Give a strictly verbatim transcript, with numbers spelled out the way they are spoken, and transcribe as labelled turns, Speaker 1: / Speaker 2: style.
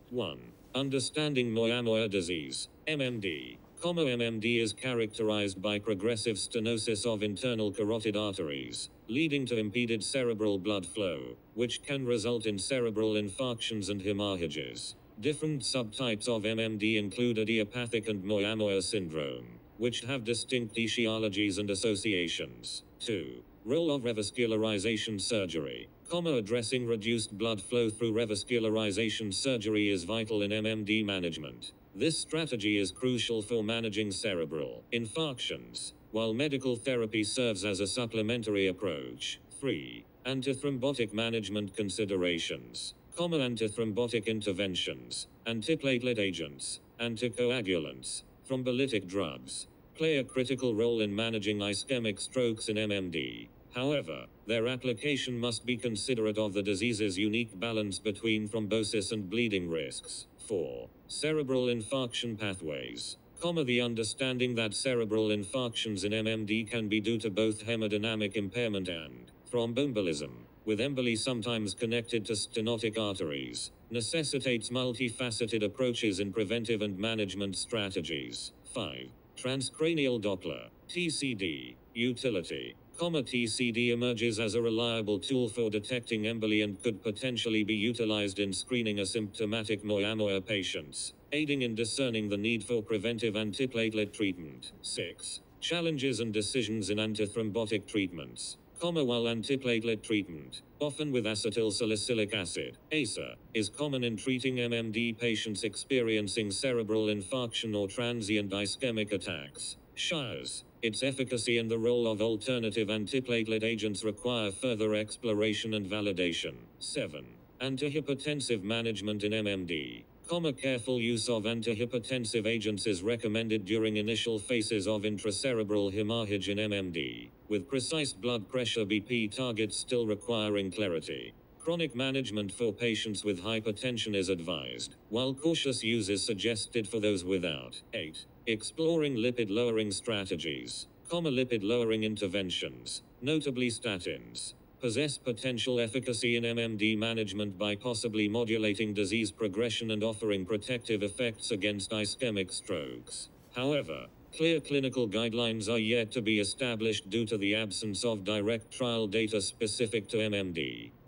Speaker 1: one. Understanding Moyamoya disease, M M D. M M D is characterized by progressive stenosis of internal carotid arteries, leading to impeded cerebral blood flow, which can result in cerebral infarctions and hemorrhages. Different subtypes of M M D include idiopathic and Moyamoya syndrome, which have distinct etiologies and associations. two. Role of revascularization surgery, addressing reduced blood flow through revascularization surgery is vital in M M D management. This strategy is crucial for managing cerebral infarctions, while medical therapy serves as a supplementary approach. three. Antithrombotic management considerations. Common antithrombotic interventions, antiplatelet agents, anticoagulants, thrombolytic drugs, play a critical role in managing ischemic strokes in M M D. However, their application must be considerate of the disease's unique balance between thrombosis and bleeding risks. four. Cerebral infarction pathways. The understanding that cerebral infarctions in M M D can be due to both hemodynamic impairment and thromboembolism, with emboli sometimes connected to stenotic arteries, necessitates multifaceted approaches in preventive and management strategies. five. Transcranial Doppler, T C D, utility. T C D emerges as a reliable tool for detecting emboli and could potentially be utilized in screening asymptomatic Moyamoya patients, aiding in discerning the need for preventive antiplatelet treatment. six. Challenges and decisions in antithrombotic treatments. While antiplatelet treatment, often with acetyl salicylic acid, A C E, is common in treating M M D patients experiencing cerebral infarction or transient ischemic attacks, S H A S, its efficacy and the role of alternative antiplatelet agents require further exploration and validation. seven. Antihypertensive management in M M D. Careful use of antihypertensive agents is recommended during initial phases of intracerebral hemorrhage in M M D, with precise blood pressure B P targets still requiring clarity. Chronic management for patients with hypertension is advised, while cautious use is suggested for those without. eight. Exploring lipid-lowering strategies. Lipid-lowering interventions, notably statins, possess potential efficacy in M M D management by possibly modulating disease progression and offering protective effects against ischemic strokes. However, clear clinical guidelines are yet to be established due to the absence of direct trial data specific to M M D.